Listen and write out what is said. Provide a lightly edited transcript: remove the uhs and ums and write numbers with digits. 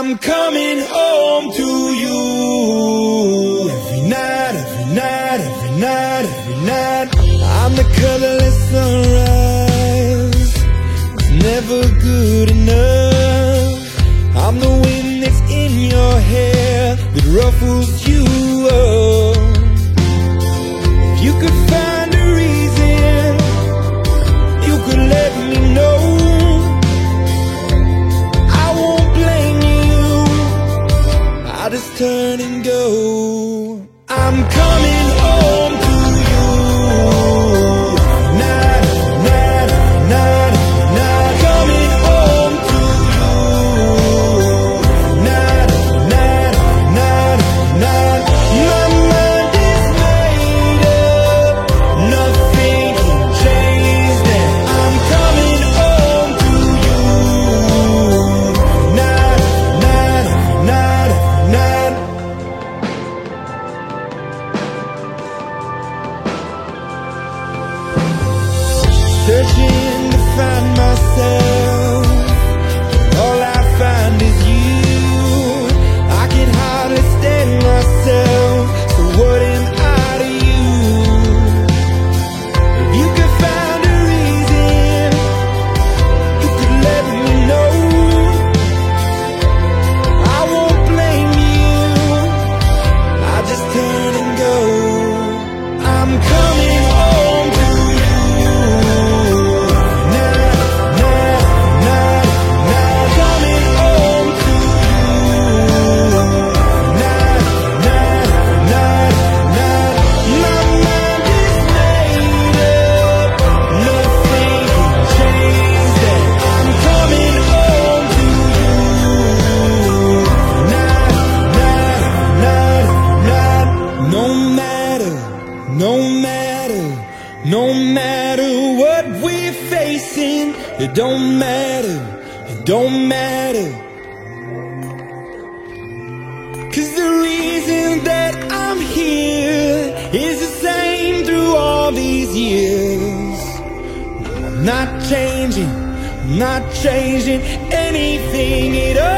I'm coming home to you. Every night, every night, every night, every night. I'm the colorless sunrise, it's never good enough. I'm the wind that's in your hair that ruffles you up. If you could find a reason, you could let me know. I won't blame you, I'll just turn and go. I'm coming home to you. Night, night, night, night. Coming home to you. Night, night, night, night. My mind is made up, nothing can change that. I'm coming home to you. Night, night, night, night. Searching to find myself, all I find is you. I can hardly stand myself, so what am I to you? If you could find a reason, you could let me know. I won't blame you, I'll just turn and go. I'm coming home to you. No matter what we're facing, it don't matter, it don't matter. 'Cause the reason that I'm here is the same through all these years. I'm not changing anything at all.